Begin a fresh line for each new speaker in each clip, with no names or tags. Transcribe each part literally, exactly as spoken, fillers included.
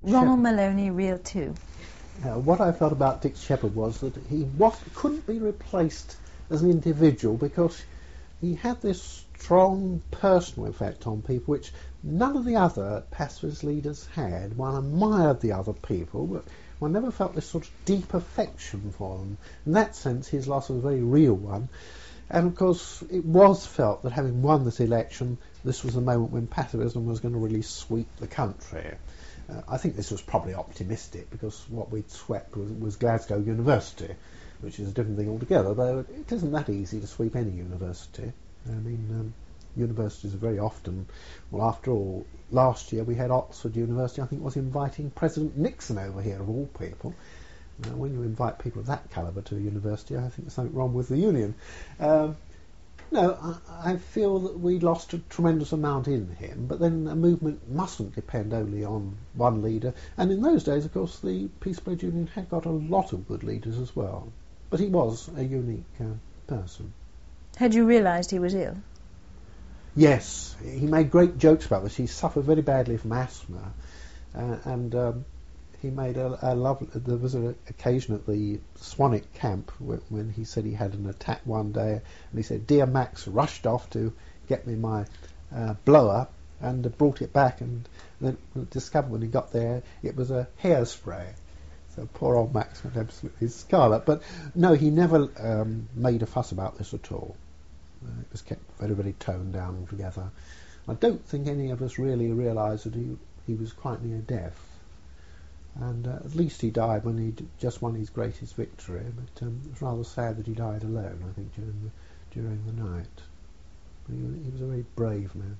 Ronald Maloney, real too.
Uh, what I felt about Dick Sheppard was that he was, couldn't be replaced as an individual because he had this strong personal effect on people which none of the other pacifist leaders had. One admired the other people, but one never felt this sort of deep affection for them. In that sense, his loss was a very real one. And of course, it was felt that having won this election, this was the moment when pacifism was going to really sweep the country. Uh, I think this was probably optimistic because what we'd swept was, was Glasgow University, which is a different thing altogether, though it isn't that easy to sweep any university. I mean, um, universities are very often, well, after all, last year we had Oxford University, I think, was inviting President Nixon over here, of all people. Now, when you invite people of that calibre to a university, I think there's something wrong with the Union. Um, no, I, I feel that we lost a tremendous amount in him, but then a movement mustn't depend only on one leader. And in those days, of course, the Peace Pledge Union had got a lot of good leaders as well. But he was a unique uh, person.
Had you realised he was ill?
Yes, he made great jokes about this. He suffered very badly from asthma, uh, and um, he made a, a lovely. There was an occasion at the Swanwick camp when, when he said he had an attack one day, and he said, "Dear Max rushed off to get me my uh, blower and uh, brought it back, and then discovered when he got there it was a hairspray." So poor old Max went absolutely scarlet. But no, he never um, made a fuss about this at all. Uh, it was kept very, very toned down altogether. I don't think any of us really realised that he he was quite near death. And uh, at least he died when he d- just won his greatest victory. But um, it was rather sad that he died alone, I think, during the, during the night. But he, he was a very brave man.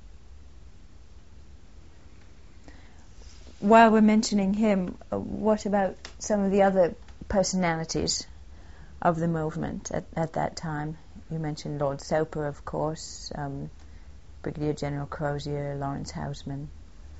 While we're mentioning him, uh, what about some of the other personalities of the movement at, at that time? You mentioned Lord Soper, of course, um, Brigadier General Crozier, Lawrence Houseman.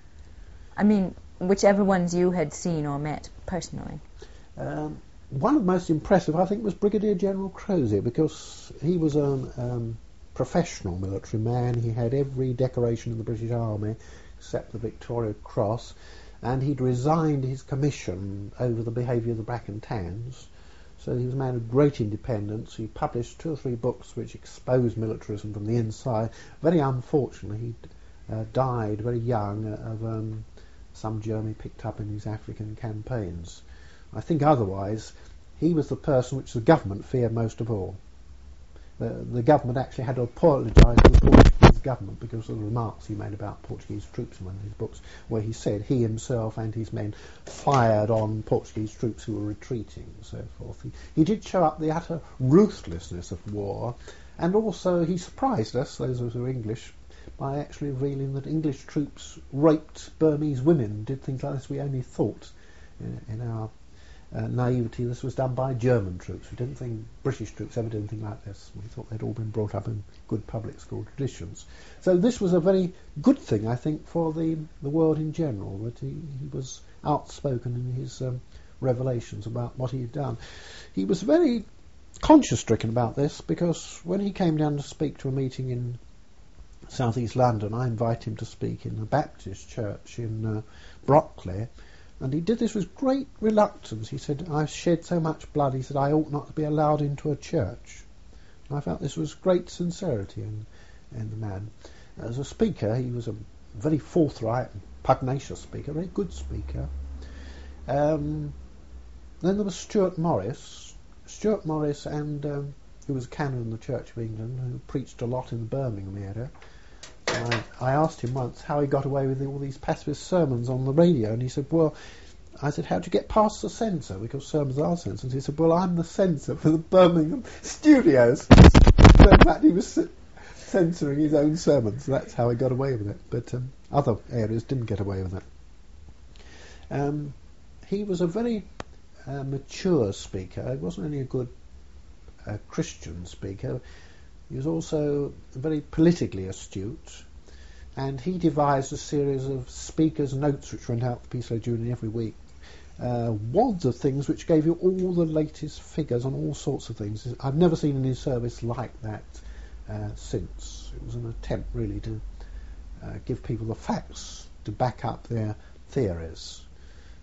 I mean, whichever ones you had seen or met personally.
Um, one of the most impressive, I think, was Brigadier General Crozier, because he was a um, professional military man. He had every decoration in the British Army except the Victoria Cross, and he'd resigned his commission over the behaviour of the Black and Tans. So he was a man of great independence. He published two or three books which exposed militarism from the inside. Very unfortunately, he uh, died very young of um, some germ he picked up in his African campaigns. I think otherwise, he was the person which the government feared most of all. The, the government actually had to apologise to the Portuguese government because of the remarks he made about Portuguese troops in one of his books, where he said he himself and his men fired on Portuguese troops who were retreating and so forth. He, he did show up the utter ruthlessness of war, and also he surprised us, those of us who were English, by actually revealing that English troops raped Burmese women, did things like this. We only thought in, in our Uh, naivety this was done by German troops. We didn't think British troops ever did anything like this. We thought they'd all been brought up in good public school traditions. So this was a very good thing, I think, for the, the world in general, that he, he was outspoken in his um, revelations about what he had done. He was very conscience-stricken about this, because when he came down to speak to a meeting in South East London, I invited him to speak in a Baptist church in uh, Brockley. And he did this with great reluctance. He said, "I've shed so much blood," he said, "I ought not to be allowed into a church." And I felt this was great sincerity in, in the man. As a speaker, he was a very forthright and pugnacious speaker, a very good speaker. Um, then there was Stuart Morris. Stuart Morris, and um, who was a canon in the Church of England, who preached a lot in the Birmingham area. I, I asked him once how he got away with all these pacifist sermons on the radio, and he said, well, I said, how'd you get past the censor? Because sermons are censored. He said, well, I'm the censor for the Birmingham studios. So in fact, he was censoring his own sermons. That's how he got away with it. But um, other areas didn't get away with it. Um, he was a very uh, mature speaker. He wasn't only a good uh, Christian speaker. He was also very politically astute, and he devised a series of speakers' notes which went out to Peace Pledge Union every week. Uh, wads of things which gave you all the latest figures on all sorts of things. I've never seen in his service like that uh, since. It was an attempt really to uh, give people the facts to back up their theories.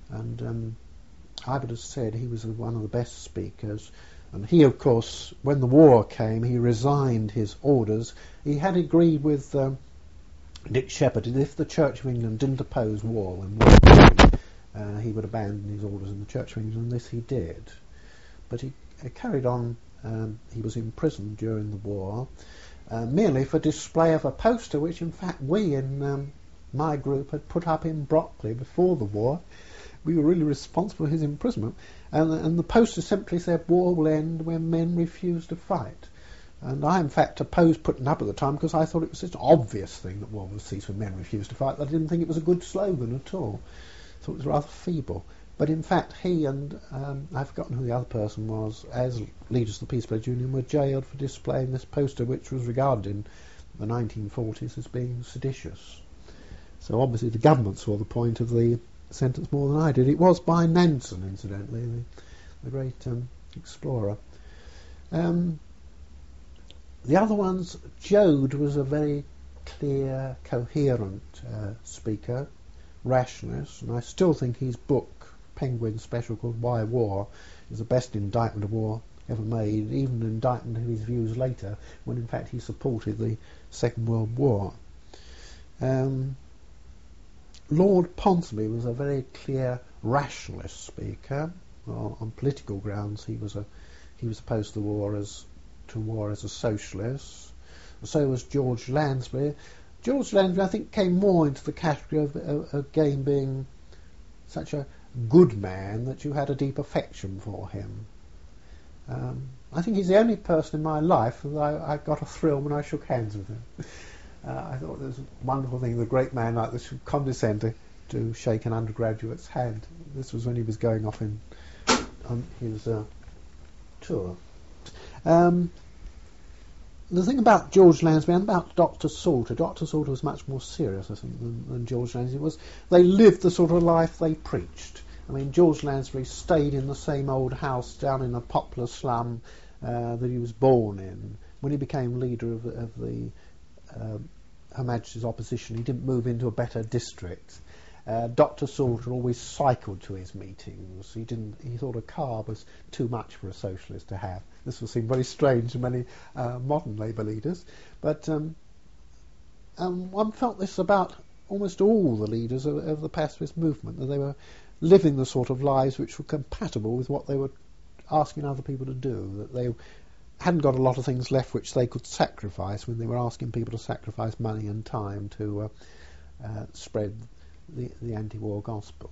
And um, I would have said he was one of the best speakers. And he, of course, when the war came, he resigned his orders. He had agreed with um, Dick Sheppard that if the Church of England didn't oppose war when war came, uh, he would abandon his orders in the Church of England, and this he did. But he uh, carried on. Um, he was imprisoned during the war, uh, merely for display of a poster which, in fact, we in um, my group had put up in Brockley before the war. We were really responsible for his imprisonment, and, and the poster simply said, "War will end when men refuse to fight." And I, in fact, opposed putting up at the time because I thought it was such an obvious thing that war will cease when men refuse to fight that I didn't think it was a good slogan at all. I thought it was rather feeble. But in fact, he and, um, I've forgotten who the other person was, as leaders of the Peace Pledge Union, were jailed for displaying this poster, which was regarded in the nineteen forties as being seditious. So obviously the government saw the point of the sentence more than I did. It was by Nansen, incidentally, the, the great um, explorer. Um, the other ones, Joad was a very clear, coherent uh, speaker, rationalist, and I still think his book, Penguin Special, called Why War, is the best indictment of war ever made, even an indictment of his views later, when in fact he supported the Second World War. Um, Lord Ponsonby was a very clear rationalist speaker. Well, on political grounds, he was a he was opposed to the war as to war as a socialist. So was George Lansbury. George Lansbury, I think, came more into the category of, of, of again being such a good man that you had a deep affection for him. Um, I think he's the only person in my life that I, I got a thrill when I shook hands with him. Uh, I thought it was a wonderful thing, the great man like this would condescend to, to shake an undergraduate's hand. This was when he was going off in on his uh, tour. Um, the thing about George Lansbury and about Doctor Salter, Doctor Salter was much more serious, I think, than, than George Lansbury was. They lived the sort of life they preached. I mean, George Lansbury stayed in the same old house down in a poplar slum uh, that he was born in. When he became leader of, of the uh, Her Majesty's opposition, he didn't move into a better district. Uh, Doctor Salter always cycled to his meetings. He didn't. He thought a car was too much for a socialist to have. This will seem very strange to many uh, modern Labour leaders, but um, um, one felt this about almost all the leaders of, of the pacifist movement, that they were living the sort of lives which were compatible with what they were asking other people to do, that they hadn't got a lot of things left which they could sacrifice when they were asking people to sacrifice money and time to uh, uh, spread the, the anti-war gospel.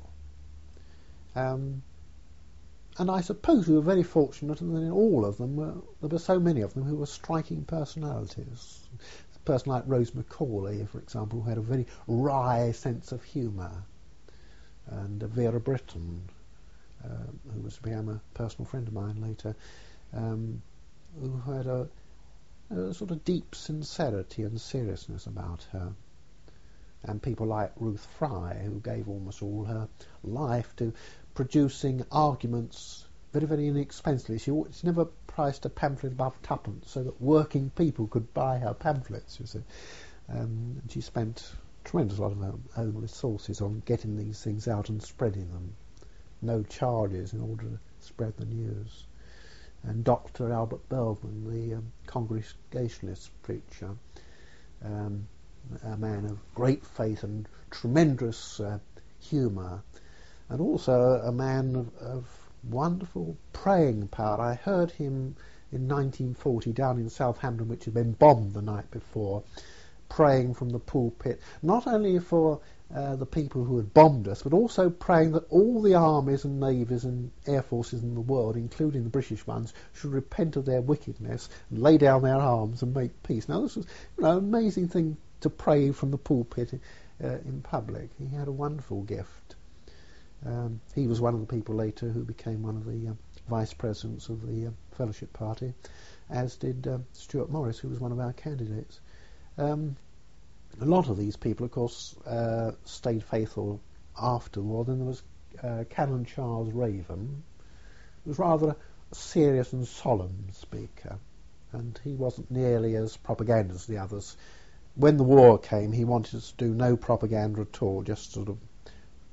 Um, and I suppose we were very fortunate that in all of them, were, there were so many of them who were striking personalities. A person like Rose Macaulay, for example, who had a very wry sense of humour, and uh, Vera Britton, uh, who was to become a personal friend of mine later, um, who had a, a sort of deep sincerity and seriousness about her. And people like Ruth Fry, who gave almost all her life to producing arguments very, very inexpensively. She, she never priced a pamphlet above twopence so that working people could buy her pamphlets, you see. Um, and she spent a tremendous lot of her own resources on getting these things out and spreading them. No charges in order to spread the news. And Doctor Albert Belvin, the um, Congregationalist preacher, um, a man of great faith and tremendous uh, humour, and also a man of, of wonderful praying power. I heard him in nineteen forty down in Southampton, which had been bombed the night before, praying from the pulpit, not only for uh, the people who had bombed us, but also praying that all the armies and navies and air forces in the world, including the British ones, should repent of their wickedness and lay down their arms and make peace. Now, this was, you know, an amazing thing to pray from the pulpit uh, in public. He had a wonderful gift. Um, he was one of the people later who became one of the uh, vice presidents of the uh, Fellowship Party, as did uh, Stuart Morris, who was one of our candidates. Um, a lot of these people, of course, uh, stayed faithful after the war. Then there was uh, Canon Charles Raven, who was rather a serious and solemn speaker, and he wasn't nearly as propagandist as the others. When the war came, he wanted us to do no propaganda at all, just sort of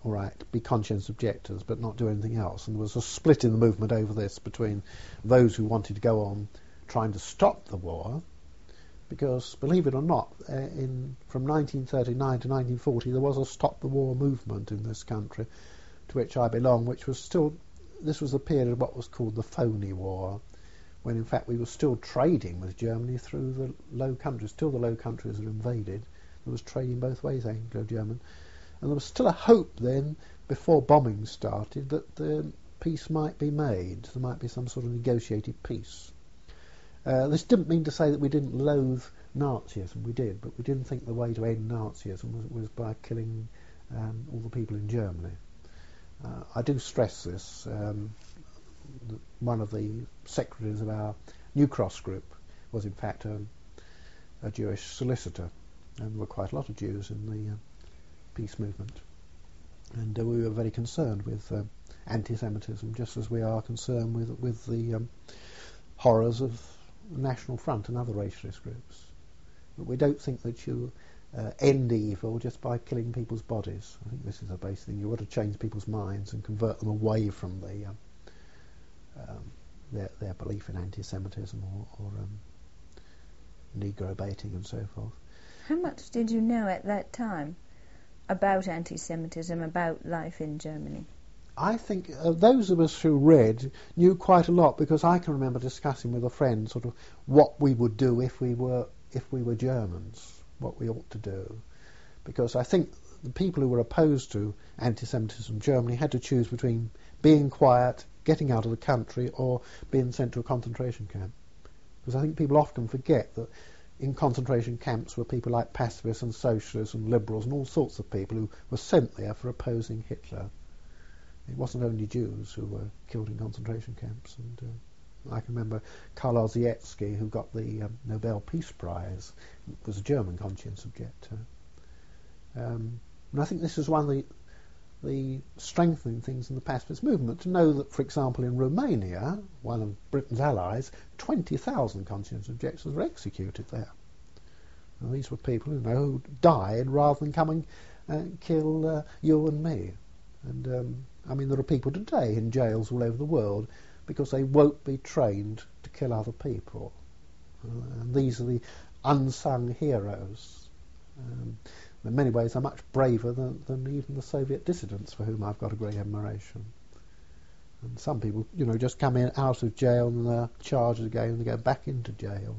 all right, be conscientious objectors but not do anything else. And there was a split in the movement over this between those who wanted to go on trying to stop the war, because, believe it or not, uh, in from nineteen thirty-nine to nineteen forty there was a stop the war movement in this country, to which I belong, which was still, this was the period of what was called the phony war, when in fact we were still trading with Germany through the Low Countries. Still the Low Countries were invaded. There was trading both ways, Anglo-German. And there was still a hope then, before bombing started, that the peace might be made. There might be some sort of negotiated peace. Uh, this didn't mean to say that we didn't loathe Nazism. We did, but we didn't think the way to end Nazism was, was by killing um, all the people in Germany. Uh, I do stress this. Um, one of the secretaries of our New Cross group was in fact a, a Jewish solicitor, and there were quite a lot of Jews in the uh, peace movement. And uh, we were very concerned with uh, anti-Semitism, just as we are concerned with, with the um, horrors of the National Front and other racialist groups. But we don't think that you uh, end evil just by killing people's bodies. I think this is the basic thing. You want to change people's minds and convert them away from the um, um, their, their belief in anti-Semitism or, or um, Negro baiting and so forth.
How much did you know at that time about anti-Semitism, about life in Germany?
I think uh, those of us who read knew quite a lot, because I can remember discussing with a friend sort of what we would do if we were if we were Germans, what we ought to do. Because I think the people who were opposed to anti-Semitism in Germany had to choose between being quiet, getting out of the country, or being sent to a concentration camp. Because I think people often forget that in concentration camps were people like pacifists and socialists and liberals and all sorts of people who were sent there for opposing Hitler. It wasn't only Jews who were killed in concentration camps. And uh, I can remember Karl Ossietzky, who got the um, Nobel Peace Prize, was a German conscience objector. Um, and I think this is one of the, the strengthening things in the pacifist movement, to know that, for example, in Romania, one of Britain's allies, twenty thousand conscience objectors were executed there. And these were people, you know, who died rather than coming and kill uh, you and me. And um, I mean, there are people today in jails all over the world because they won't be trained to kill other people. Uh, and these are the unsung heroes. Um, in many ways, they're much braver than, than even the Soviet dissidents, for whom I've got a great admiration. And some people, you know, just come in out of jail and they're charged again and they go back into jail.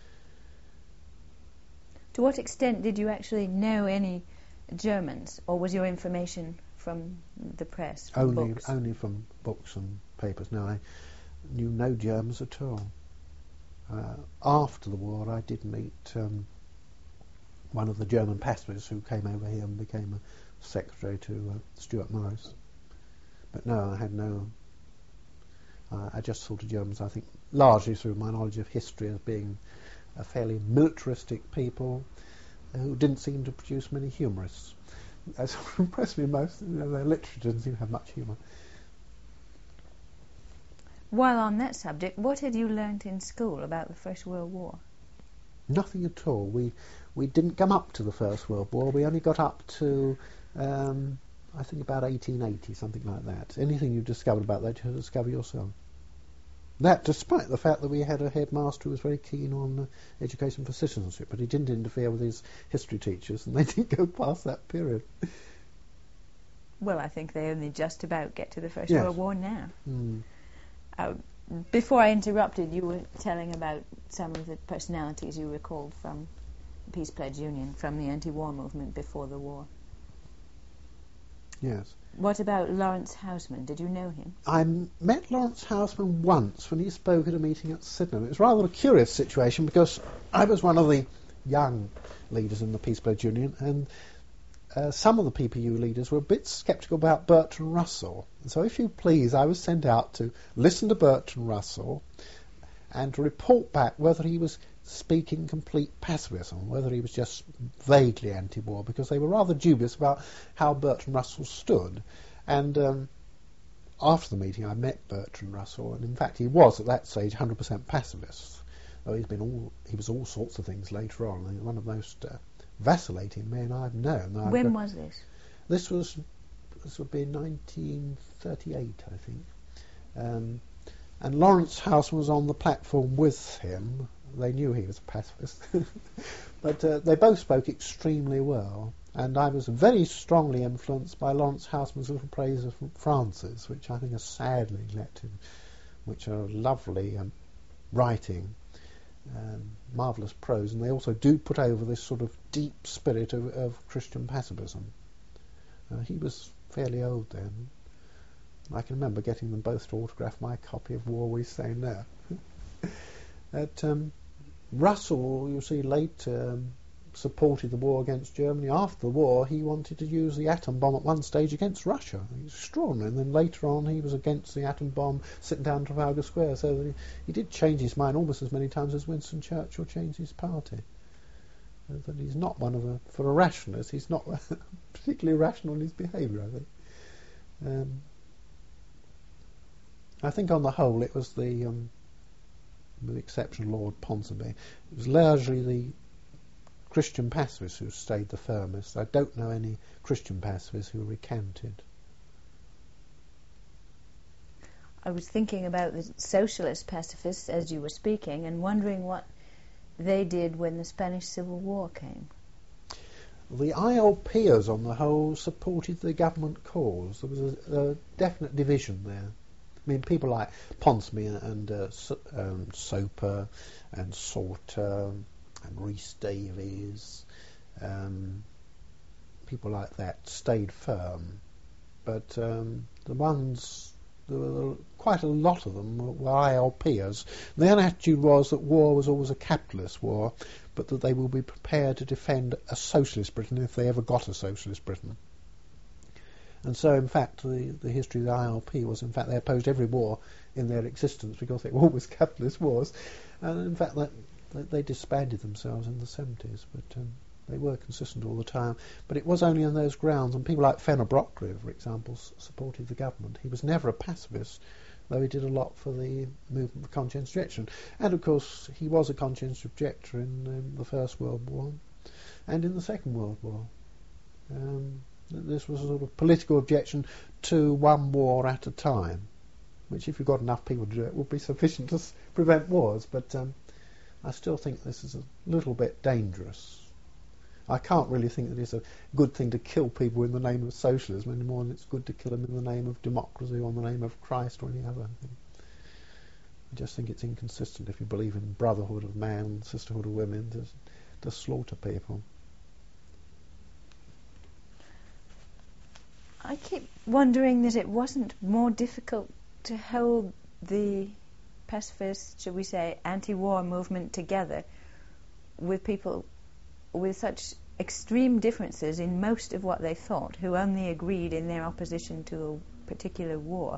To what extent did you actually know any Germans, or was your information from the press, from
only,
books?
Only from books and papers. No, I knew no Germans at all. Uh, after the war, I did meet um, one of the German pacifists who came over here and became a secretary to uh, Stuart Morris. But no, I had no... Uh, I just saw the Germans, I think, largely through my knowledge of history, as being a fairly militaristic people who didn't seem to produce many humorists. That's what impressed me most. You know, their literature didn't seem to have much humour.
While on that subject, what had you learnt in school about the First World War?
Nothing at all. We we didn't come up to the First World War. We only got up to, um, I think, about eighteen eighty, something like that. Anything you discovered about that, you had to discover yourself. That, despite the fact that we had a headmaster who was very keen on uh, education for citizenship, but he didn't interfere with his history teachers, and they didn't go past that period.
Well, I think they only just about get to the First
Yes.
World War now.
Mm.
Uh, before I interrupted, you were telling about some of the personalities you recalled from Peace Pledge Union, from the anti-war movement before the war.
Yes.
What about Lawrence Houseman? Did you know him?
I met Lawrence Houseman once when he spoke at a meeting at Sydenham. It was rather a curious situation because I was one of the young leaders in the Peace Pledge Union, and uh, some of the P P U leaders were a bit sceptical about Bertrand Russell. And so, if you please, I was sent out to listen to Bertrand Russell and to report back whether he was speaking complete pacifism, whether he was just vaguely anti-war, because they were rather dubious about how Bertrand Russell stood. And um, after the meeting, I met Bertrand Russell, and in fact, he was at that stage one hundred percent pacifist. Though he's been all he was all sorts of things later on. One of the most uh, vacillating men I've known. I've
when
got,
was this?
This was this would be nineteen thirty-eight, I think. Um, and Lawrence Houseman was on the platform with him. They knew he was a pacifist. But uh, they both spoke extremely well. And I was very strongly influenced by Lawrence Houseman's little praise of Francis, which I think are sadly neglected, which are lovely um, writing, um, marvellous prose, and they also do put over this sort of deep spirit of, of Christian pacifism. Uh, he was fairly old then. I can remember getting them both to autograph my copy of War We Say Now. At, um, Russell, you'll see later, um, supported the war against Germany. After the war, he wanted to use the atom bomb at one stage against Russia. It was extraordinary. And then later on, he was against the atom bomb sitting down in Trafalgar Square. So he, he did change his mind almost as many times as Winston Churchill changed his party. Uh, that he's not one of a, for a rationalist, he's not particularly rational in his behaviour, I think. Um, I think on the whole, it was the, um, with the exception of Lord Ponsonby, it was largely the Christian pacifists who stayed the firmest. I don't know any Christian pacifists who recanted.
I was thinking about the socialist pacifists as you were speaking and wondering what they did when the Spanish Civil War came.
The I L Pers on the whole supported the government cause. There was a, a definite division there. I mean, people like Ponsonby and uh, so, um, Soper and Sauter and Rhys Davies, um, people like that stayed firm. But um, the ones, there were quite a lot of them were I L Pers. Their attitude was that war was always a capitalist war, but that they will be prepared to defend a socialist Britain if they ever got a socialist Britain. And so, in fact, the, the history of the I L P was, in fact, they opposed every war in their existence because they were always capitalist wars. And, in fact, that, that they disbanded themselves in the seventies, but um, they were consistent all the time. But it was only on those grounds, and people like Fenner Brockley, for example, s- supported the government. He was never a pacifist, though he did a lot for the movement for conscientious objection. And, of course, he was a conscientious objector in um, the First World War and in the Second World War. Um, This was a sort of political objection to one war at a time, which, if you've got enough people to do it, would be sufficient to s- prevent wars. But um, I still think this is a little bit dangerous. I can't really think that it's a good thing to kill people in the name of socialism any more than it's good to kill them in the name of democracy or in the name of Christ or any other thing. I just think it's inconsistent if you believe in brotherhood of man and sisterhood of women to, to slaughter people.
I keep wondering that it wasn't more difficult to hold the pacifist, should we say, anti-war movement together with people with such extreme differences in most of what they thought, who only agreed in their opposition to a particular war.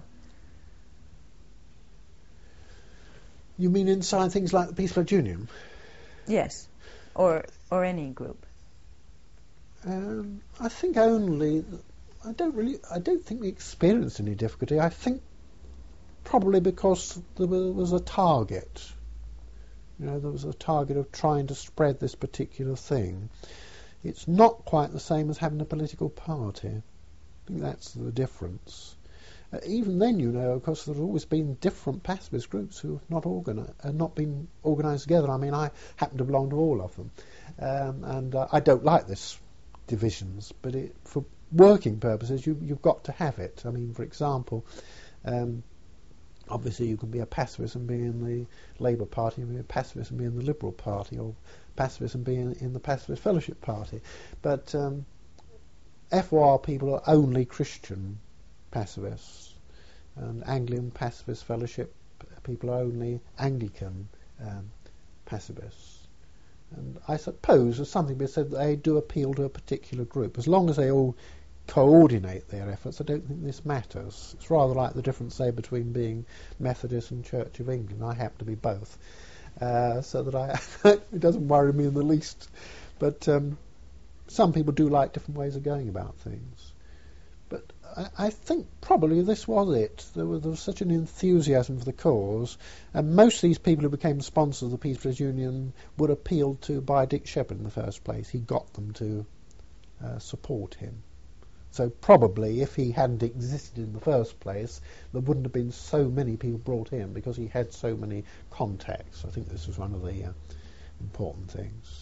You mean inside things like the Peace Pledge Union?
Yes, or or any group.
Um, I think only... I don't really. I don't think we experienced any difficulty. I think probably because there was a target. You know, there was a target of trying to spread this particular thing. It's not quite the same as having a political party. I think that's the difference. Uh, even then, you know, of course, there's always been different pacifist groups who have not organi- uh, not been organised together. I mean, I happen to belong to all of them, um, and uh, I don't like this divisions, but it, for working purposes, you, you've got to have it. I mean, for example, um, obviously you can be a pacifist and be in the Labour Party, and be a pacifist and be in the Liberal Party, or pacifist and be in, in the Pacifist Fellowship Party. But um, F O R people are only Christian pacifists, and Anglican Pacifist Fellowship people are only Anglican um, pacifists. And I suppose there's something to be said that they do appeal to a particular group. As long as they all coordinate their efforts, I don't think this matters. It's rather like the difference, say, between being Methodist and Church of England. I happen to be both, uh, so that I it doesn't worry me in the least. But um, some people do like different ways of going about things. But I, I think probably this was it. There was, there was such an enthusiasm for the cause, and most of these people who became sponsors of the Peace Pledge Union were appealed to by Dick Sheppard in the first place. He got them to uh, support him. So probably if he hadn't existed in the first place, there wouldn't have been so many people brought in because he had so many contacts. I think this was one of the uh, important things.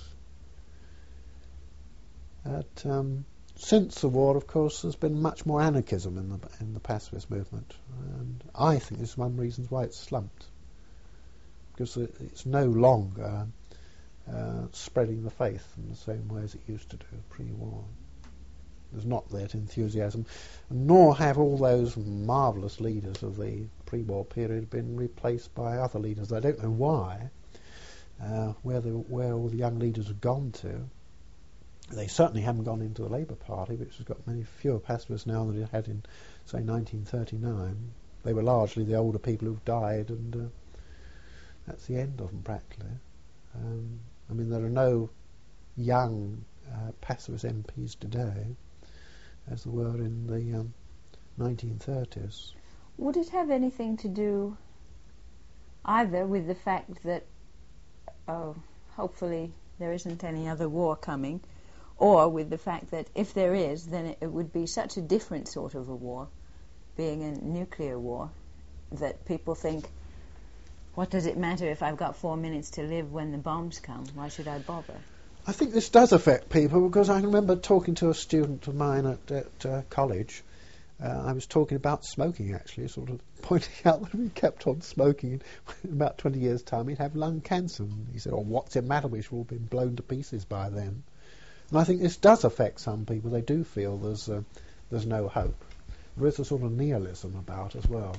But, um, since the war, of course, there's been much more anarchism in the in the pacifist movement, and I think this is one of the reasons why it's slumped, because it's no longer uh, spreading the faith in the same way as it used to do pre-war. There's not that enthusiasm, nor have all those marvellous leaders of the pre-war period been replaced by other leaders. I don't know why, uh, where the, where all the young leaders have gone to. They certainly haven't gone into the Labour Party, which has got many fewer pacifists now than it had in, say, nineteen thirty-nine. They were largely the older people who've died, and uh, that's the end of them, practically. Um, I mean, there are no young uh, pacifist M Ps today, as there were in the um, nineteen thirties.
Would it have anything to do either with the fact that, oh, hopefully there isn't any other war coming, or with the fact that if there is, then it, it would be such a different sort of a war, being a nuclear war, that people think, what does it matter if I've got four minutes to live when the bombs come? Why should I bother?
I think this does affect people, because I remember talking to a student of mine at, at uh, college. Uh, I was talking about smoking, actually, sort of pointing out that if he kept on smoking, in about twenty years' time he'd have lung cancer. And he said, oh, what's the matter? We should all been blown to pieces by then. And I think this does affect some people. They do feel there's uh, there's no hope. There is a sort of nihilism about as well.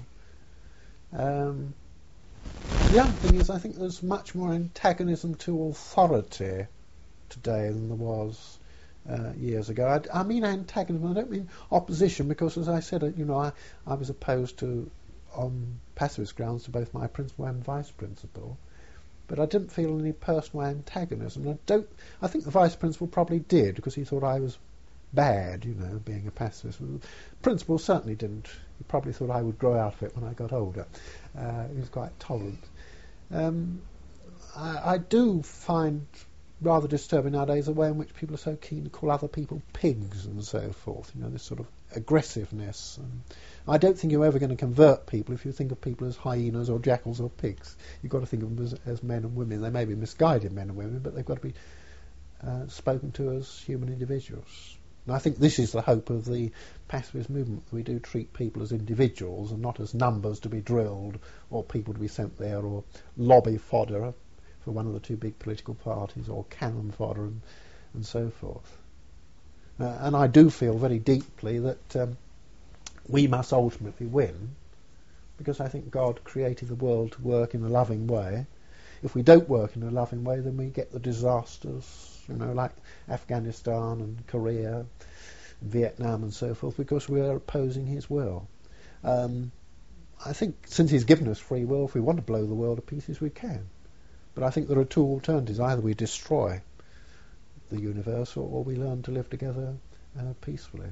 Um, the other thing is, I think there's much more antagonism to authority today than there was uh, years ago. I, I mean antagonism, I don't mean opposition, because as I said, uh, you know, I, I was opposed to, on pacifist grounds, to both my principal and vice principal. But I didn't feel any personal antagonism. I don't. I think the vice principal probably did, because he thought I was bad, you know, being a pacifist. The principal certainly didn't. He probably thought I would grow out of it when I got older. Uh, he was quite tolerant. Um, I, I do find rather disturbing nowadays the way in which people are so keen to call other people pigs and so forth. You know, this sort of aggressiveness. And I don't think you're ever going to convert people if you think of people as hyenas or jackals or pigs. You've got to think of them as, as men and women. They may be misguided men and women, but they've got to be uh, spoken to as human individuals. And I think this is the hope of the pacifist movement. We do treat people as individuals and not as numbers to be drilled or people to be sent there or lobby fodder for one of the two big political parties or cannon fodder and, and so forth. Uh, and I do feel very deeply that um, we must ultimately win, because I think God created the world to work in a loving way. If we don't work in a loving way, then we get the disasters, you know, like Afghanistan and Korea, Vietnam and so forth, because we are opposing his will. Um, I think since he's given us free will, if we want to blow the world to pieces, we can. But I think there are two alternatives. Either we destroy the universe, or, or we learn to live together uh, peacefully.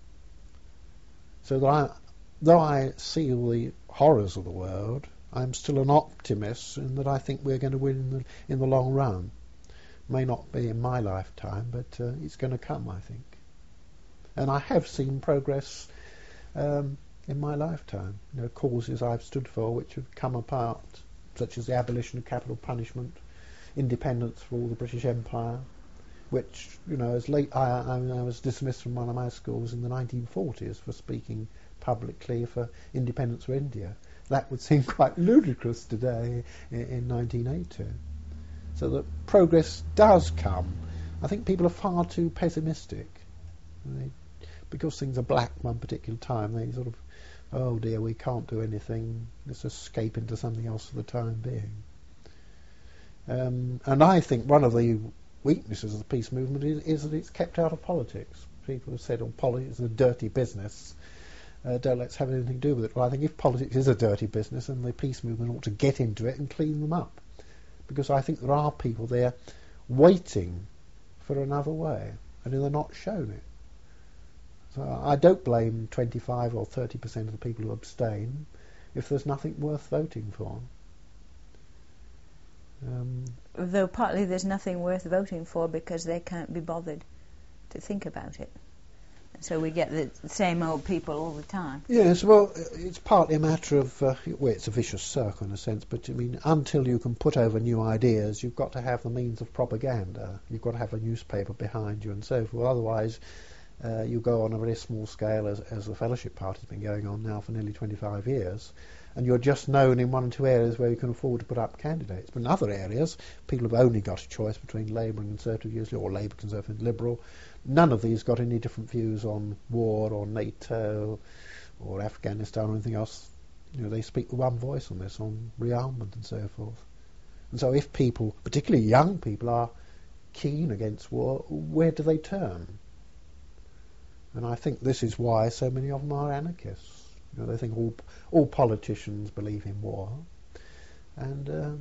So that I, though I see all the horrors of the world, I'm still an optimist in that I think we're going to win in the, in the long run. May not be in my lifetime, but uh, it's going to come, I think. And I have seen progress um, in my lifetime. You know, causes I've stood for which have come apart, such as the abolition of capital punishment, independence for all the British Empire, which, you know, as late I, I, I was dismissed from one of my schools in the nineteen forties for speaking publicly for independence for India. That would seem quite ludicrous today in, in nineteen eighty. So that progress does come. I think people are far too pessimistic. They, because things are black one particular time, they sort of, oh dear, we can't do anything, let's escape into something else for the time being. Um, and I think one of the weaknesses of the peace movement is, is that it's kept out of politics. People have said, oh, politics is a dirty business, uh, don't let's have anything to do with it. Well, I think if politics is a dirty business, then the peace movement ought to get into it and clean them up. Because I think there are people there waiting for another way, and they're not shown it. So I don't blame twenty-five or thirty percent of the people who abstain if there's nothing worth voting for. Um,
Though partly there's nothing worth voting for because they can't be bothered to think about it. So we get the same old people all the time.
Yes, well, it's partly a matter of, uh, well, it's a vicious circle in a sense, but I mean, until you can put over new ideas, you've got to have the means of propaganda. You've got to have a newspaper behind you and so forth. Otherwise, uh, you go on a very small scale, as, as the Fellowship Party's been going on now for nearly twenty-five years, and you're just known in one or two areas where you can afford to put up candidates. But in other areas, people have only got a choice between Labour and Conservative usually, or Labour, Conservative and Liberal. None of these got any different views on war or NATO or Afghanistan or anything else. You know, they speak with one voice on this, on rearmament and so forth. And so if people, particularly young people, are keen against war, where do they turn? And I think this is why so many of them are anarchists. You know, they think all all politicians believe in war, and um,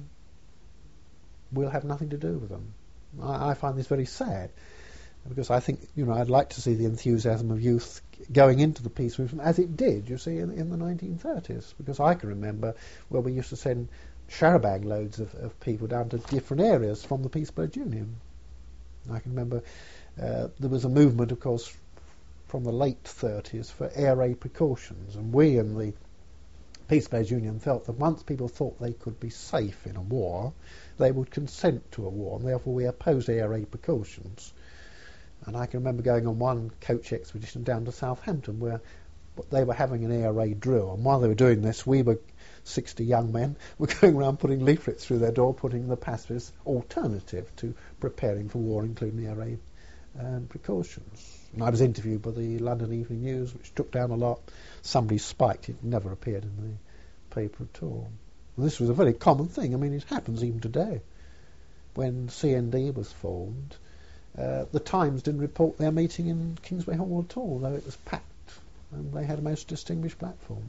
we'll have nothing to do with them. I, I find this very sad, because I think, you know, I'd like to see the enthusiasm of youth going into the peace movement as it did, you see, in, in the nineteen thirties. Because I can remember where we used to send charabanc loads of, of people down to different areas from the Peace Pledge Union. I can remember uh, there was a movement, of course, from the late thirties for air raid precautions, and we in the Peace Pledge Union felt that once people thought they could be safe in a war, they would consent to a war, and therefore we opposed air raid precautions. And I can remember going on one coach expedition down to Southampton where they were having an air raid drill, and while they were doing this, we were sixty young men were going around putting leaflets through their door, putting the pacifist alternative to preparing for war, including air raid um, precautions. And I was interviewed by the London Evening News, which took down a lot. Somebody spiked it, never appeared in the paper at all. And this was a very common thing. I mean, it happens even today. When C N D was formed, uh, the Times didn't report their meeting in Kingsway Hall at all, though it was packed, and they had a most distinguished platform.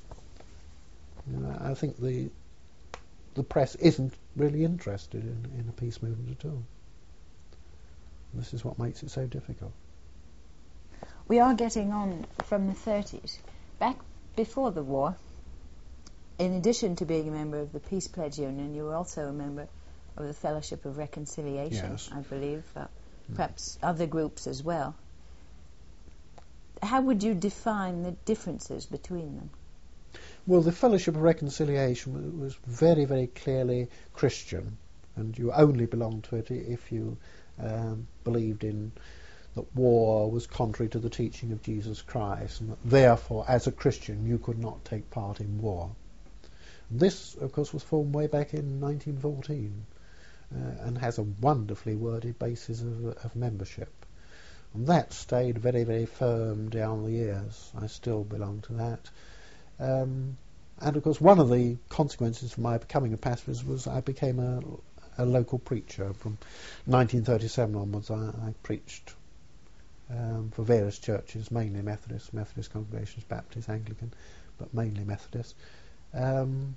You know, I think the the press isn't really interested in, in a peace movement at all. And this is what makes it so difficult.
We are getting on from the thirties. Back before the war, in addition to being a member of the Peace Pledge Union, you were also a member of the Fellowship of Reconciliation,
yes.
I believe, uh, perhaps other groups as well. How would you define the differences between them?
Well, the Fellowship of Reconciliation was very, very clearly Christian, and you only belonged to it if you um, believed in that war was contrary to the teaching of Jesus Christ, and that therefore, as a Christian, you could not take part in war. This, of course, was formed way back in nineteen fourteen, uh, and has a wonderfully worded basis of, of membership. And that stayed very, very firm down the years. I still belong to that. Um, and, of course, one of the consequences of my becoming a pacifist was I became a, a local preacher. From nineteen thirty-seven onwards, I, I preached Um, for various churches, mainly Methodist, Methodist congregations, Baptist, Anglican, but mainly Methodist. Um,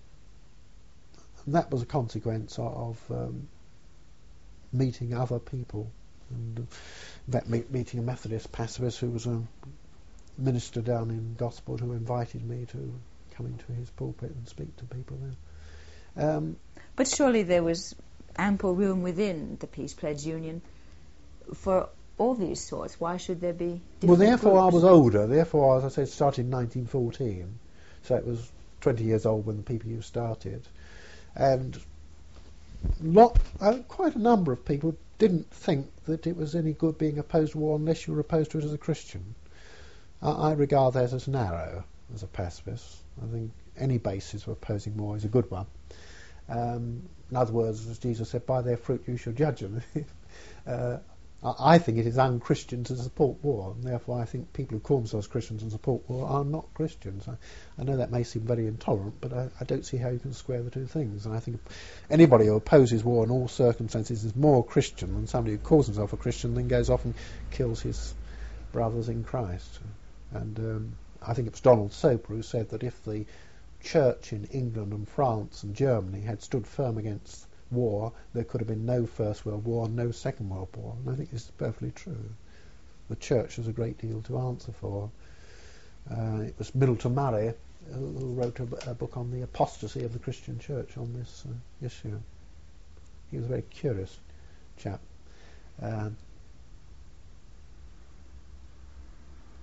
and that was a consequence of um, meeting other people. And uh, that me- meeting a Methodist pacifist who was a minister down in Gosport who invited me to come into his pulpit and speak to people there. Um,
but surely there was ample room within the Peace Pledge Union for all these sorts. Why should there be different
Well, therefore
groups?
I was older. Therefore, as I said, started in nineteen fourteen. So it was twenty years old when the P P U started. And lot, uh, quite a number of people didn't think that it was any good being opposed to war unless you were opposed to it as a Christian. I, I regard that as narrow, as a pacifist. I think any basis for opposing war is a good one. Um, in other words, as Jesus said, by their fruit you shall judge them. uh, I think it is un-Christian to support war, and therefore I think people who call themselves Christians and support war are not Christians. I, I know that may seem very intolerant, but I, I don't see how you can square the two things. And I think anybody who opposes war in all circumstances is more Christian than somebody who calls himself a Christian and then goes off and kills his brothers in Christ. And um, I think it was Donald Soper who said that if the Church in England and France and Germany had stood firm against war, there could have been no First World War and no Second World War. And I think this is perfectly true. The Church has a great deal to answer for. Uh, it was Middleton Murray who wrote a, a book on the apostasy of the Christian Church on this uh, issue. He was a very curious chap. Uh,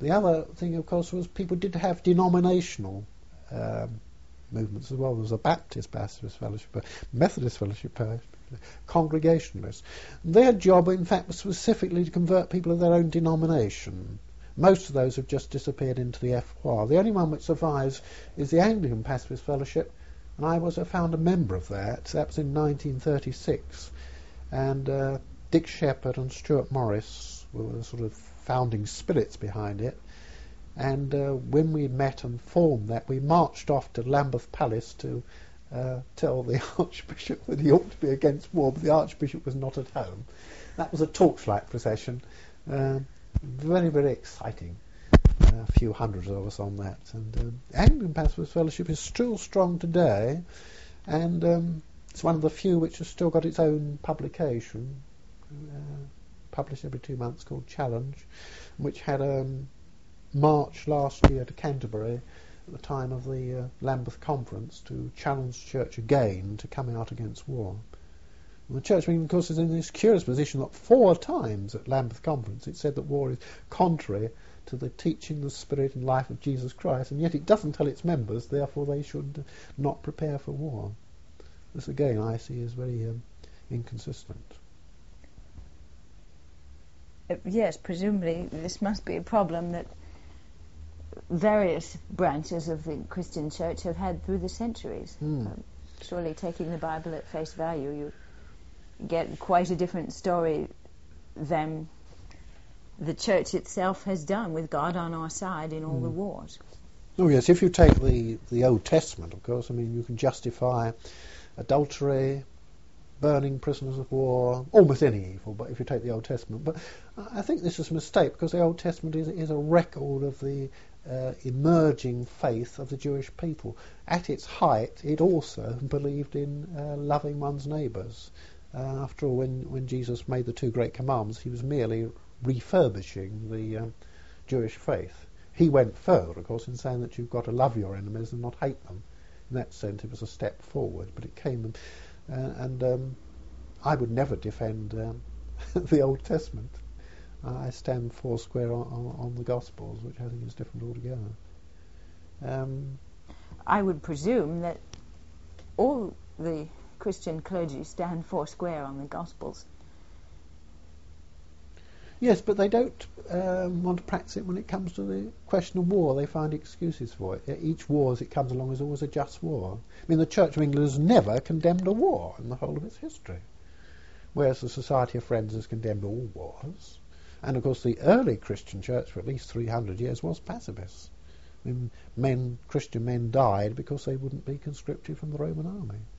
The other thing, of course, was people did have denominational um, movements as well. There was a Baptist Pacifist Fellowship, a Methodist Fellowship, a Congregationalists. Their job, in fact, was specifically to convert people of their own denomination. Most of those have just disappeared into the F O I. The only one which survives is the Anglican Pacifist Fellowship, and I was a founder member of that. That was in nineteen thirty-six. And uh, Dick Shepherd and Stuart Morris were the sort of founding spirits behind it. And uh, when we met and formed that, we marched off to Lambeth Palace to uh, tell the Archbishop that he ought to be against war, but the Archbishop was not at home. That was a torchlight procession. Uh, very, very exciting. Uh, a few hundreds of us on that. And um, Anglican Pacifist Fellowship is still strong today, and um, it's one of the few which has still got its own publication, uh, published every two months, called Challenge, which had a um, march last year to Canterbury at the time of the uh, Lambeth Conference to challenge the Church again to come out against war. And the Church, of course, is in this curious position that four times at Lambeth Conference it said that war is contrary to the teaching, the spirit and life of Jesus Christ, and yet it doesn't tell its members, therefore they should not prepare for war. This, again, I see as very um, inconsistent.
Uh, yes, presumably this must be a problem that various branches of the Christian Church have had through the centuries.
Mm.
Um, surely taking the Bible at face value, you get quite a different story than the Church itself has done, with God on our side in all mm. the wars.
Oh yes, if you take the, the Old Testament, of course, I mean, you can justify adultery, burning prisoners of war, almost any evil, but if you take the Old Testament. But I think this is a mistake, because the Old Testament is, is a record of the uh, emerging faith of the Jewish people. At its height, it also believed in uh, loving one's neighbours. Uh, after all, when, when Jesus made the two great commandments, he was merely refurbishing the um, Jewish faith. He went further, of course, in saying that you've got to love your enemies and not hate them. In that sense, it was a step forward, but it came, uh, and um, I would never defend um, the Old Testament. Uh, I stand four square on, on, on the Gospels, which I think is different altogether. Um,
I would presume that all the Christian clergy stand four square on the Gospels.
Yes, but they don't um, want to practice it when it comes to the question of war. They find excuses for it. Each war as it comes along is always a just war. I mean, the Church of England has never condemned a war in the whole of its history, whereas the Society of Friends has condemned all wars. And, of course, the early Christian Church for at least three hundred years was pacifist. I mean, men, Christian men died because they wouldn't be conscripted from the Roman army.